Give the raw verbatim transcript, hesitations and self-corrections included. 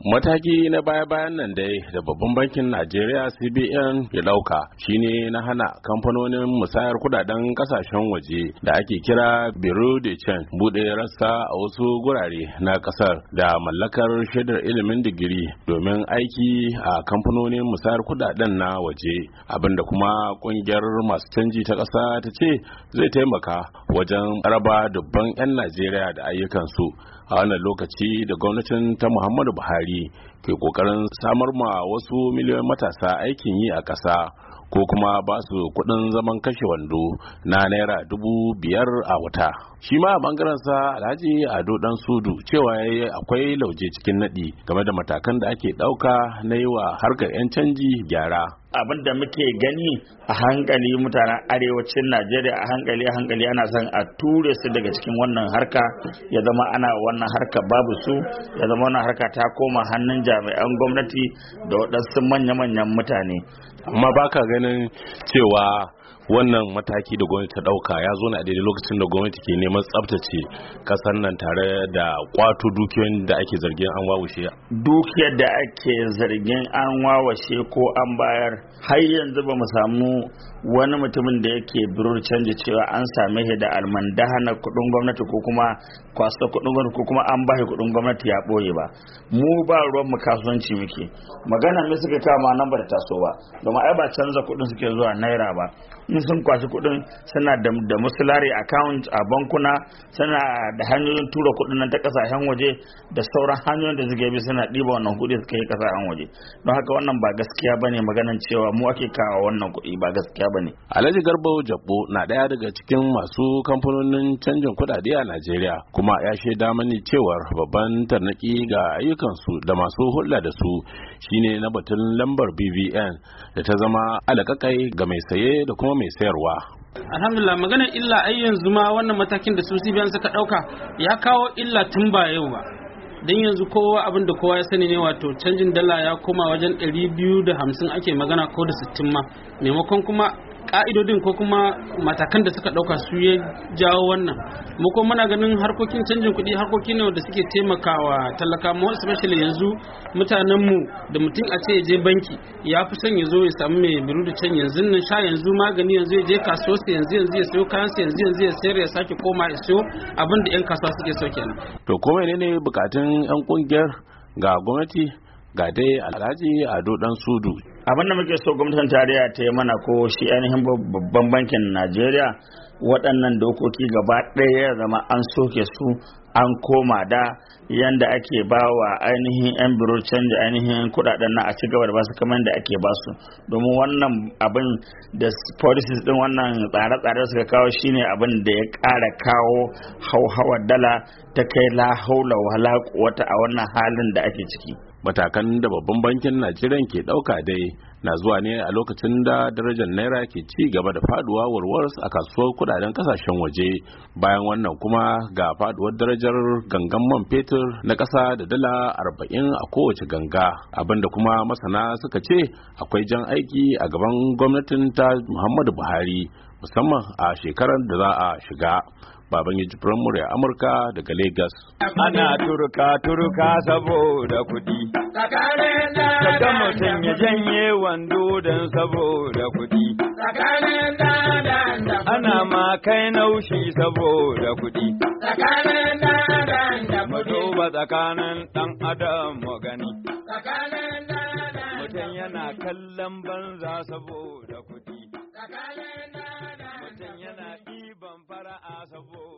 Mataki na baya-bayan nan dai da babban bankin Najeriya C B N ya dauka shine na hana kamfanonin musayar kudaden kasashen waje da ake kira Bureau de Change bude rassa a wasu gurare na kasar da mallakar shaidar ilimin digiri domin aiki a kamfanonin musayar kudaden na waje, abinda kuma kungiyar masu canji ta kasa ta ce zai taimaka wajen raba dubban 'yan Najeriya da ayyukansu a wannan lokaci da gwamnatin ta Muhammadu Buhari ke kokarin samar ma wasu miliyoyin matasa aikin yi a ƙasa ko kuma ba su kuɗin zaman kashe wando na naira dubu biyar a wata. Shi ma a bangaren sa Alhaji Ado Dan Sudu cewa yayi akwai lauje cikin nadi game da matakan da ake ɗauka na yi wa harkar 'yan canji gyara. Abin da muke gani a hankali mutanen arewacin Najeriya a hankali a hankali ana son a ture su daga cikin wannan harka, ya zama ana wannan harka babu su, ya zama wannan harka ta koma hannun jami'an gwamnati da waɗansu manya-manyan mutane. Amma baka ganin cewa wannan mataki da gwamnati ta dauka ya zo ne a daidai lokacin da gwamnati ke neman tsaftace kasar nan tare da kwato dukiyoyin da ake zargin an wawushe? Dukiyar da ake zargin an wawashe ko an bayar har yanzu ba mu samu wani mutumin da yake birur canji cewa an same shi da almandahana kudin gwamnati ko kuma kwasa kudin gwamnati ko kuma an bashi kudin gwamnati ya boye ba. Mu ba ruwan mu kasuwanci muke, magana me suka kama nan ba da taso ba, domin ai ba canza kudin suke zuwa naira ba. In sun kwashi kudin suna da, da musulari account a bankuna, suna da hanyoyin tura kudin nan ta kasashen waje da sauran hanyoyin da suke bi suna ɗiba wannan kudi suka yi kasashen waje. Don haka wannan ba gaskiya bane maganan cewa mu ake kawo wannan kudi, ba gaskiya bane. Alhaji Garba Jabbo na daya daga cikin masu kamfanonin canjin kudade a Najeriya, kuma ya shaida mani cewar babban tarnaki ga ayyukansu da masu hulɗa da su shine na batun lambar B V N da ta zama alakakai ga mai saye da kuma mai sayarwa. Alhamdulillah, maganar illa ai yanzu ma wannan matakin da su C B N suka dauka ya kawo illa tun ba yau ba. Dan yanzu kowa abin da kowa ya sani ne, wato canjin dala ya koma wajen ɗari biyu da hamsin ake magana ko da sittin ma, maimakon kuma ka'idodin ko kuma matakan da suka dauka su ya jawo wannan. Mu kuma muna ganin harkokin canjin kuɗi harkoki ne da suke taimakawa talaka, mu especially yanzu mutanen mu da mutum a ce ya je banki ya fi son ya zo ya samu mai biru da can yanzu nan sha yanzu magani yanzu ya je kasuwa sai yanzu yanzu ya sayo kayan yanzu yanzu ya sayar ya sake koma ya sayo abin da yan kasuwa suke so kenan. To ko menene bukatun yan kungiyar ga gwamnati? Ga dai Alhaji Ado Dan Sudu. Abin da muke so gwamnatin tarayya ta yi mana ko shi ainihin babban bankin Najeriya, waɗannan dokoki gaba ɗaya ya zama an soke su, an koma da yanda ake ba wa ainihin yan biro canji ainihin kudaden na a ci gaba da basu kamar da ake basu, domin wannan abin da policies din wannan tsare-tsare suka kawo shine abin da ya ƙara kawo hauhawar dala ta kai la haula wala quwwata a wannan halin da ake ciki. Matakan da babban bankin Najeriya ke dauka dai na zuwa ne a lokacin da darajar naira ke ci gaba da faduwa warwars a kasuwar kudaden kasashen waje. Bayan wannan kuma ga faduwar darajar gangan man fetur na kasa da dala arba'in a kowace ganga, abinda kuma masana suka ce akwai jan aiki a gaban gwamnatin ta Muhammadu Buhari musamman a shekarar da za a shiga. Baban ya jifiran murya Amurka daga Lagos. Ana turka turka saboda kuɗi. Daga mutum ya janye wando don saboda kuɗi. Ana ma kai naushi saboda kuɗi. Mu duba tsakanin ɗan adam mu gani. Mutum yana kallon banza saboda kuɗi. Mutum yana ɗiban fara'a saboda